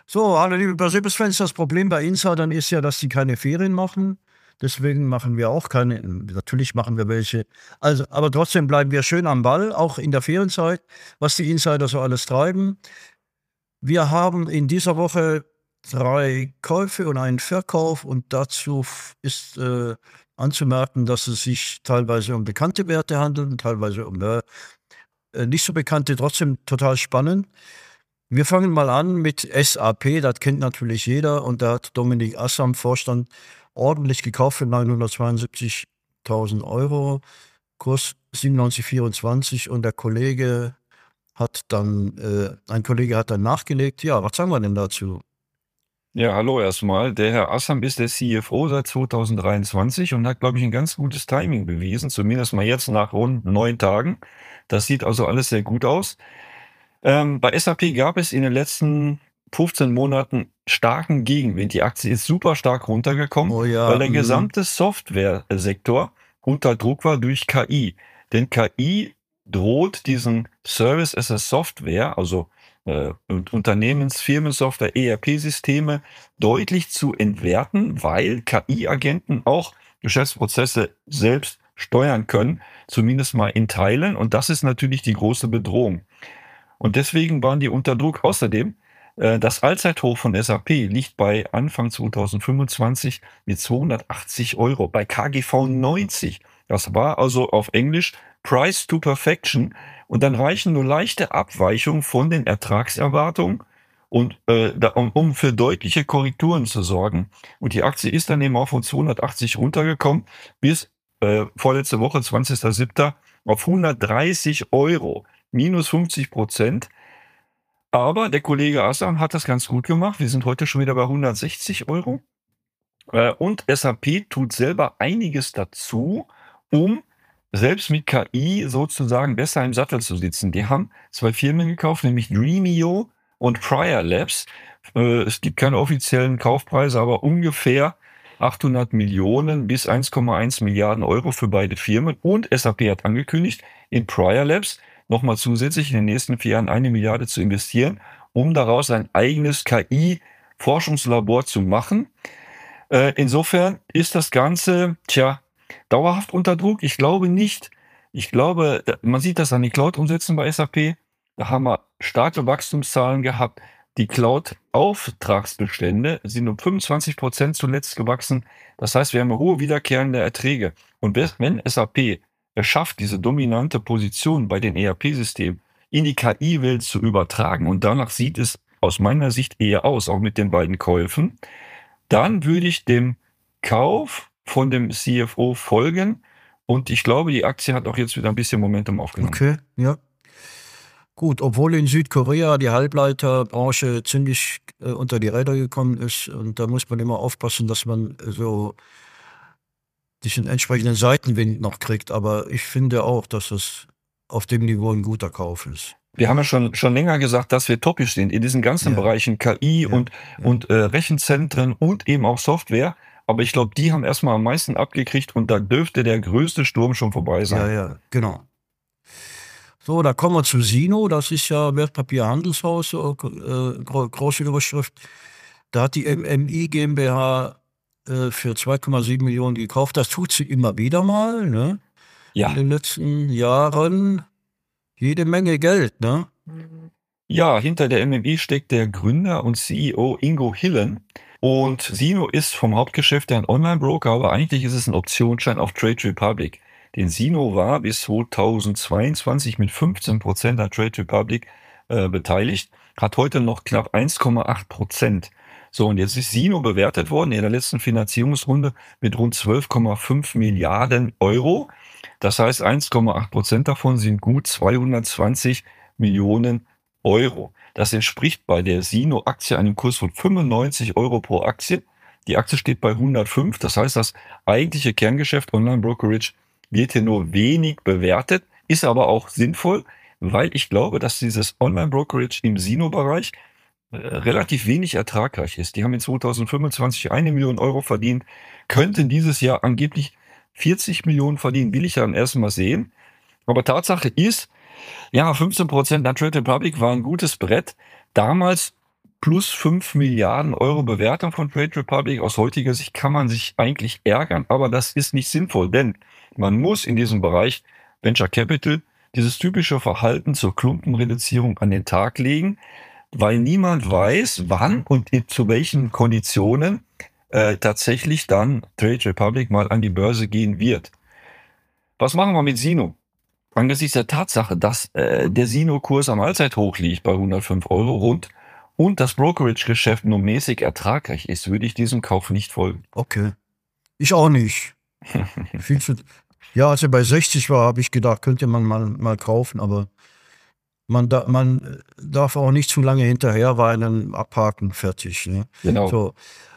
So, hallo liebe Mercedes-Fans, das Problem bei Insidern ist ja, dass sie keine Ferien machen. Deswegen machen wir auch keine, natürlich machen wir welche. Also, aber trotzdem bleiben wir schön am Ball, auch in der Ferienzeit, was die Insider so alles treiben. Wir haben in dieser Woche 3 Käufe und einen Verkauf und dazu ist anzumerken, dass es sich teilweise um bekannte Werte handelt und teilweise um nicht so bekannte, trotzdem total spannend. Wir fangen mal an mit SAP, das kennt natürlich jeder und da hat Dominik Assam, Vorstand, ordentlich gekauft für 972.000 Euro, Kurs 97,24 und ein Kollege hat dann nachgelegt. Ja, was sagen wir denn dazu? Ja, hallo erstmal. Der Herr Assam ist der CFO seit 2023 und hat, glaube ich, ein ganz gutes Timing bewiesen, zumindest mal jetzt nach rund 9 Tagen. Das sieht also alles sehr gut aus. Bei SAP gab es in den letzten 15 Monaten starken Gegenwind. Die Aktie ist super stark runtergekommen, Oh weil ja, der gesamte Softwaresektor unter Druck war durch KI. Denn KI droht diesen Service as a Software, also Firmensoftware, ERP-Systeme deutlich zu entwerten, weil KI-Agenten auch Geschäftsprozesse selbst steuern können, zumindest mal in Teilen. Und das ist natürlich die große Bedrohung. Und deswegen waren die unter Druck. Außerdem, das Allzeithoch von SAP liegt bei Anfang 2025 mit 280 Euro, bei KGV 90. Das war also auf Englisch Price to Perfection. Und dann reichen nur leichte Abweichungen von den Ertragserwartungen und um für deutliche Korrekturen zu sorgen. Und die Aktie ist dann eben auch von 280 runtergekommen bis vorletzte Woche, 20.07. auf 130 Euro. Minus 50%. Aber der Kollege Assam hat das ganz gut gemacht. Wir sind heute schon wieder bei 160 Euro. Und SAP tut selber einiges dazu, um selbst mit KI sozusagen besser im Sattel zu sitzen. Die haben 2 Firmen gekauft, nämlich Dreamio und Prior Labs. Es gibt keine offiziellen Kaufpreise, aber ungefähr 800 Millionen bis 1,1 Milliarden Euro für beide Firmen. Und SAP hat angekündigt, in Prior Labs nochmal zusätzlich in den nächsten 4 Jahren 1 Milliarde zu investieren, um daraus ein eigenes KI-Forschungslabor zu machen. Insofern ist das Ganze, dauerhaft unter Druck. Ich glaube nicht. Ich glaube, man sieht das an den Cloud-Umsätzen bei SAP. Da haben wir starke Wachstumszahlen gehabt. Die Cloud-Auftragsbestände sind um 25% zuletzt gewachsen. Das heißt, wir haben hohe wiederkehrende Erträge. Und wenn SAP es schafft, diese dominante Position bei den ERP-Systemen in die KI-Welt zu übertragen, und danach sieht es aus meiner Sicht eher aus, auch mit den beiden Käufen, dann würde ich dem Kauf von dem CFO folgen. Und ich glaube, die Aktie hat auch jetzt wieder ein bisschen Momentum aufgenommen. Okay, ja. Gut, obwohl in Südkorea die Halbleiterbranche ziemlich unter die Räder gekommen ist und da muss man immer aufpassen, dass man so diesen entsprechenden Seitenwind noch kriegt. Aber ich finde auch, dass es auf dem Niveau ein guter Kauf ist. Wir haben ja schon länger gesagt, dass wir topisch sind in diesen ganzen Ja. Bereichen KI Ja, und Rechenzentren und eben auch Software. Aber ich glaube, die haben erstmal am meisten abgekriegt und da dürfte der größte Sturm schon vorbei sein. ja, genau. So, da kommen wir zu Sino. Das ist ja Wertpapierhandelshaus, große Überschrift. Da hat die MMI GmbH für 2,7 Millionen gekauft. Das tut sie immer wieder mal, ne? Ja. In den letzten Jahren jede Menge Geld, ne? Ja, hinter der MMI steckt der Gründer und CEO Ingo Hillen. Und Sino ist vom Hauptgeschäft ein Online-Broker, aber eigentlich ist es ein Optionsschein auf Trade Republic. Den Sino war bis 2022 mit 15% an Trade Republic beteiligt, hat heute noch knapp 1,8%. So, und jetzt ist Sino bewertet worden in der letzten Finanzierungsrunde mit rund 12,5 Milliarden Euro. Das heißt, 1,8% davon sind gut 220 Millionen Euro. Das entspricht bei der Sino-Aktie einem Kurs von 95 Euro pro Aktie. Die Aktie steht bei 105. Das heißt, das eigentliche Kerngeschäft Online-Brokerage wird hier nur wenig bewertet, ist aber auch sinnvoll, weil ich glaube, dass dieses Online-Brokerage im Sino-Bereich relativ wenig ertragreich ist. Die haben in 2025 1 Million Euro verdient, könnten dieses Jahr angeblich 40 Millionen verdienen, will ich ja am ersten Mal sehen. Aber Tatsache ist, ja, 15% an Trade Republic war ein gutes Brett. Damals plus 5 Milliarden Euro Bewertung von Trade Republic. Aus heutiger Sicht kann man sich eigentlich ärgern, aber das ist nicht sinnvoll, denn man muss in diesem Bereich Venture Capital dieses typische Verhalten zur Klumpenreduzierung an den Tag legen, weil niemand weiß, wann und zu welchen Konditionen tatsächlich dann Trade Republic mal an die Börse gehen wird. Was machen wir mit Sino? Angesichts der Tatsache, dass der Sino-Kurs am Allzeithoch liegt bei 105 Euro rund und das Brokerage-Geschäft nur mäßig ertragreich ist, würde ich diesem Kauf nicht folgen. Okay. Ich auch nicht. Viel zu, ja, als er bei 60 war, habe ich gedacht, könnte man mal kaufen, aber man darf auch nicht zu lange hinterher weinen, abhaken, fertig. Ne? Genau. So.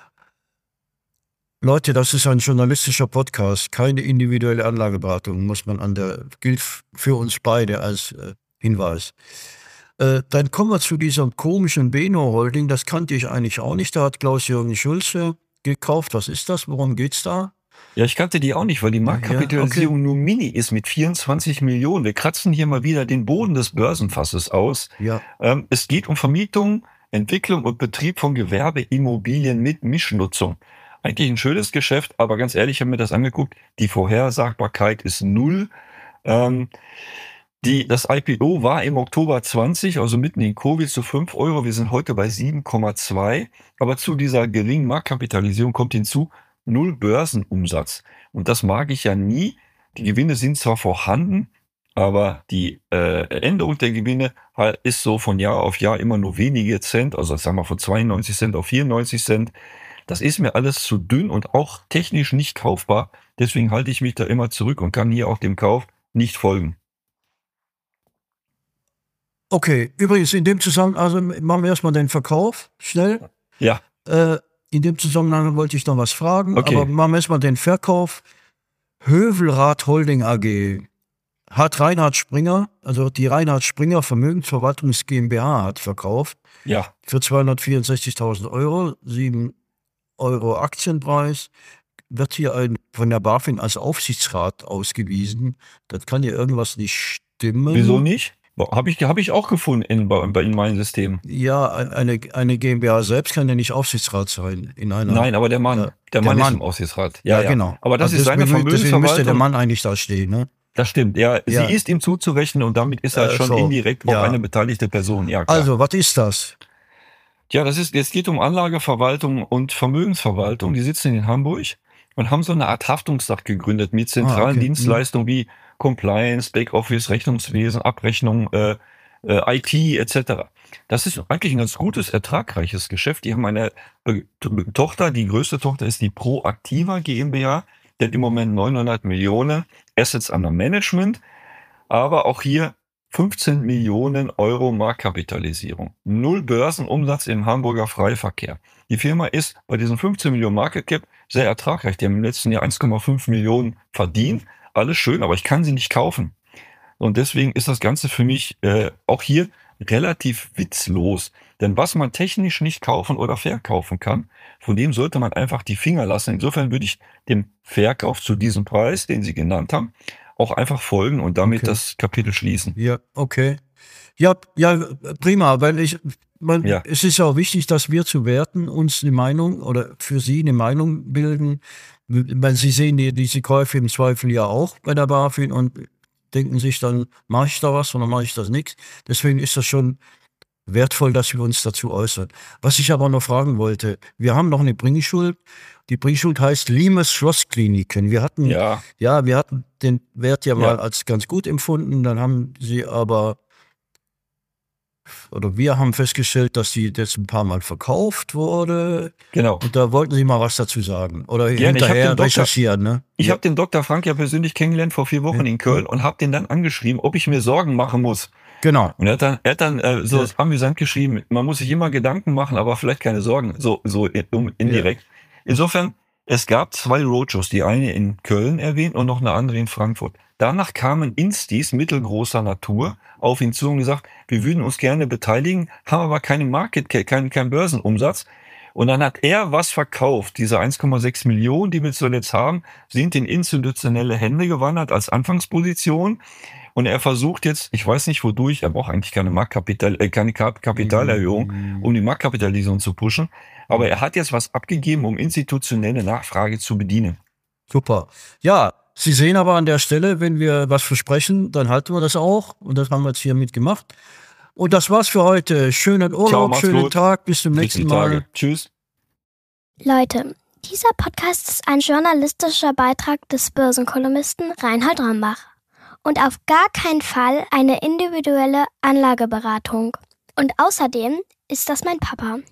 Leute, das ist ein journalistischer Podcast, keine individuelle Anlageberatung, gilt für uns beide als Hinweis. Dann kommen wir zu dieser komischen Beno-Holding, das kannte ich eigentlich auch nicht, da hat Klaus-Jürgen Schulze gekauft. Was ist das? Worum geht's da? Ja, ich kannte die auch nicht, weil die Marktkapitalisierung nur mini ist mit 24 Millionen. Wir kratzen hier mal wieder den Boden des Börsenfasses aus. Ja. Es geht um Vermietung, Entwicklung und Betrieb von Gewerbeimmobilien mit Mischnutzung. Eigentlich ein schönes Geschäft, aber ganz ehrlich, ich habe mir das angeguckt, die Vorhersagbarkeit ist null. Das IPO war im Oktober 20, also mitten in Covid, zu 5 Euro. Wir sind heute bei 7,2. Aber zu dieser geringen Marktkapitalisierung kommt hinzu, null Börsenumsatz. Und das mag ich ja nie. Die Gewinne sind zwar vorhanden, aber die Änderung der Gewinne ist so von Jahr auf Jahr immer nur wenige Cent, also sagen wir von 92 Cent auf 94 Cent. Das ist mir alles zu dünn und auch technisch nicht kaufbar. Deswegen halte ich mich da immer zurück und kann hier auch dem Kauf nicht folgen. Okay, übrigens in dem Zusammenhang, also machen wir erstmal den Verkauf, schnell. Ja. In dem Zusammenhang wollte ich noch was fragen, Okay. aber machen wir erstmal den Verkauf. Hövelrad Holding AG hat Reinhard Springer, also die Reinhard Springer Vermögensverwaltungs GmbH hat verkauft. Ja. Für 264.000 Euro, 7 Euro Aktienpreis, wird hier von der BaFin als Aufsichtsrat ausgewiesen. Das kann ja irgendwas nicht stimmen. Wieso nicht? Hab ich auch gefunden in meinem System. Ja, eine GmbH selbst kann ja nicht Aufsichtsrat sein. Nein, aber der Mann ist im Aufsichtsrat. Ja, genau. Aber das Also ist seine deswegen Vermögensverwaltung. müsste der Mann eigentlich da stehen, ne? Das stimmt, ja. Ja. Sie ist ihm zuzurechnen und damit ist er schon indirekt auch eine beteiligte Person. Ja, klar. Also, was ist das? Ja, es geht um Anlageverwaltung und Vermögensverwaltung. Die sitzen in Hamburg und haben so eine Art Haftungssache gegründet mit zentralen Dienstleistungen wie Compliance, Backoffice, Rechnungswesen, Abrechnung, IT etc. Das ist eigentlich ein ganz gutes, ertragreiches Geschäft. Die haben eine Tochter, die größte Tochter ist die Proactiva GmbH. Die hat im Moment 900 Millionen Assets under Management, aber auch hier 15 Millionen Euro Marktkapitalisierung. Null Börsenumsatz im Hamburger Freiverkehr. Die Firma ist bei diesen 15 Millionen Market Cap sehr ertragreich. Die haben im letzten Jahr 1,5 Millionen verdient. Alles schön, aber ich kann sie nicht kaufen. Und deswegen ist das Ganze für mich auch hier relativ witzlos. Denn was man technisch nicht kaufen oder verkaufen kann, von dem sollte man einfach die Finger lassen. Insofern würde ich dem Verkauf zu diesem Preis, den Sie genannt haben, auch einfach folgen und damit das Kapitel schließen. Ja, okay. Ja, prima, weil es ist ja auch wichtig, dass wir zu Werten uns eine Meinung oder für Sie eine Meinung bilden. Weil Sie sehen diese Käufe im Zweifel ja auch bei der BaFin und denken sich dann, mache ich da was oder mache ich das nichts. Deswegen ist das schon wertvoll, dass wir uns dazu äußern. Was ich aber noch fragen wollte, wir haben noch eine Bringschuld. Die Bringschuld heißt Limes Schlosskliniken. Wir hatten den Wert mal als ganz gut empfunden. Dann haben wir haben festgestellt, dass die jetzt ein paar Mal verkauft wurde. Genau. Und da wollten Sie mal was dazu sagen. Oder Gerne. hinterher recherchieren, ne? Ich habe den Dr. Frank ja persönlich kennengelernt vor 4 Wochen in Köln und habe den dann angeschrieben, ob ich mir Sorgen machen muss. Genau. Und er hat dann so amüsant geschrieben, man muss sich immer Gedanken machen, aber vielleicht keine Sorgen, so indirekt. Ja. Insofern, es gab 2 Roadshows, die eine in Köln erwähnt und noch eine andere in Frankfurt. Danach kamen Instis mittelgroßer Natur auf ihn zu und gesagt, wir würden uns gerne beteiligen, haben aber keine Market Cap, keinen Börsenumsatz. Und dann hat er was verkauft. Diese 1,6 Millionen, die wir zuletzt haben, sind in institutionelle Hände gewandert als Anfangsposition. Und er versucht jetzt, ich weiß nicht wodurch, er braucht eigentlich keine Kapitalerhöhung, um die Marktkapitalisierung zu pushen. Aber er hat jetzt was abgegeben, um institutionelle Nachfrage zu bedienen. Super. Ja, Sie sehen aber an der Stelle, wenn wir was versprechen, dann halten wir das auch. Und das haben wir jetzt hier mitgemacht. Und das war's für heute. Schönen Urlaub, macht's schönen gut. Tag, bis zum Bis nächsten die Mal. Tage. Tschüss. Leute, dieser Podcast ist ein journalistischer Beitrag des Börsenkolumnisten Reinhold Rambach und auf gar keinen Fall eine individuelle Anlageberatung. Und außerdem ist das mein Papa.